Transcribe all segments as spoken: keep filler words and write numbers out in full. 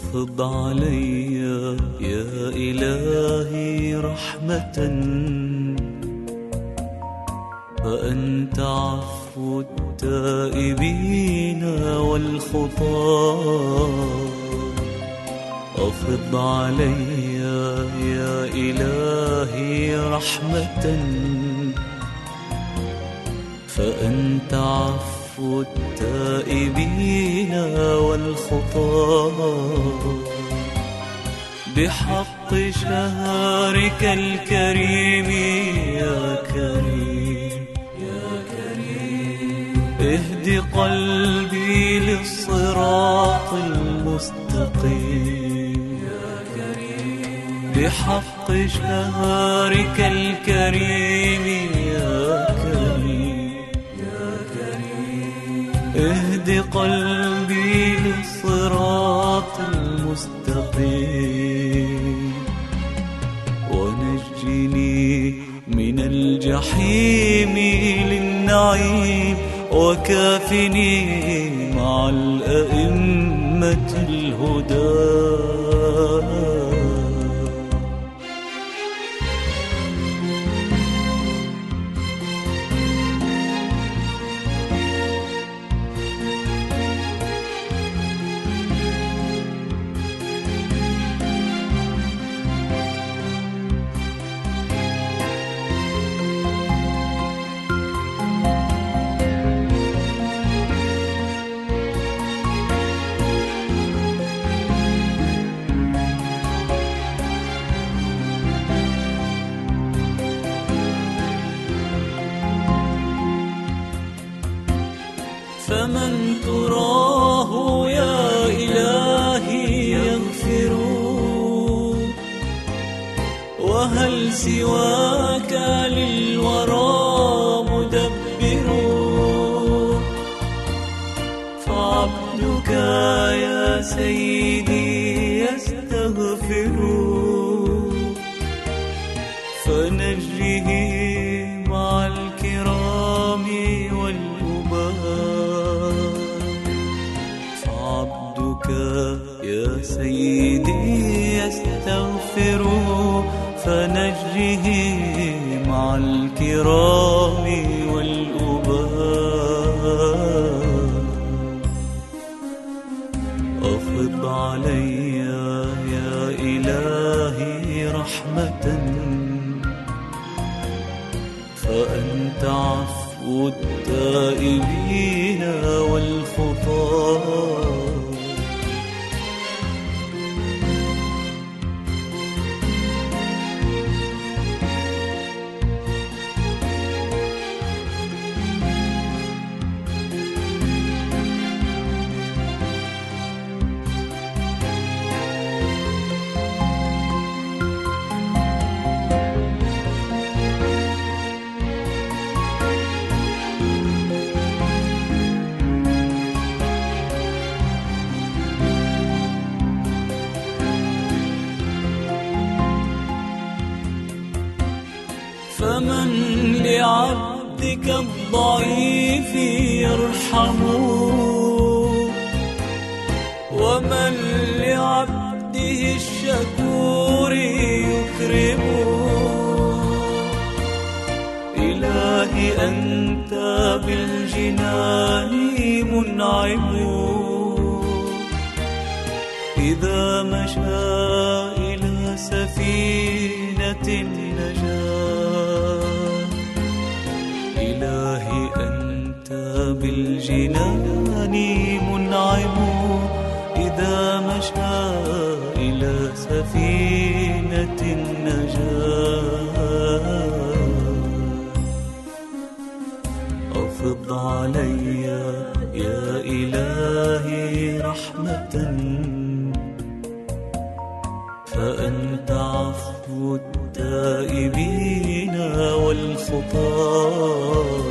أفض علي يا إلهي رحمة، فأنت عفو التائبين والخطاة. أفض علي يا إلهي رحمة، فأنت عفو التائبين والخطاة. بحق شهرك الكريم يا كريم يا كريم، اهد قلبي للصراط المستقيم يا كريم. بحق شهرك الكريم يا كريم يا كريم، اهد قلبي للصراط المستقيم، ونجني من الجحيم للنعيم، وكافني مع الأئمة الهدى. فمن تراه يا إلهي يغفر، وهل سواك للورى مدبر؟ فعبدك يا سيدي يستغفر، فنجه مع الكرام والأباء. فعبدك يا سيدي يستغفر، فنجه مع الكرام والأباء. أفض علي يا إلهي رحمة، فأنت عفو التائبين والخطاة. فمن لعبدك الضعيف يرحم، ومن لعبده الشكور يكرم. إلهي أنت بالجنان منعم، إذا مشى إلى سفينة النجاة. إلهي أنت بالجنان منعم، إذا مشى إلى سفينة النجاة. أفض علي يا إلهي رحمة، فأنت عفو التائبين والخطاة.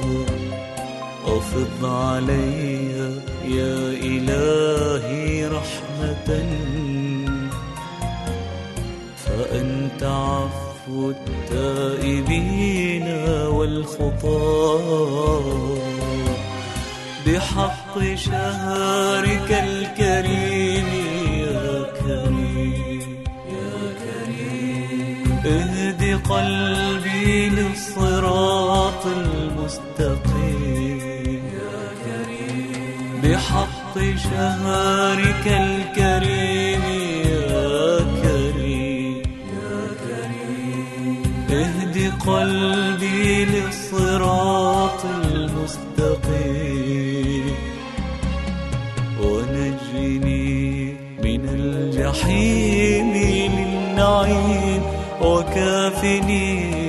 أفض علي يا إلهي رحمة، فأنت عفو التائبين والخطاة. بحق شهرك الكريم يا اهد قلبي للصراط المستقيم يا كريم، بحق شهرك الكريم يا كريم يا كريم. اهد قلبي للصراط المستقيم، ونجني من الجحيم للنعيم، وكافني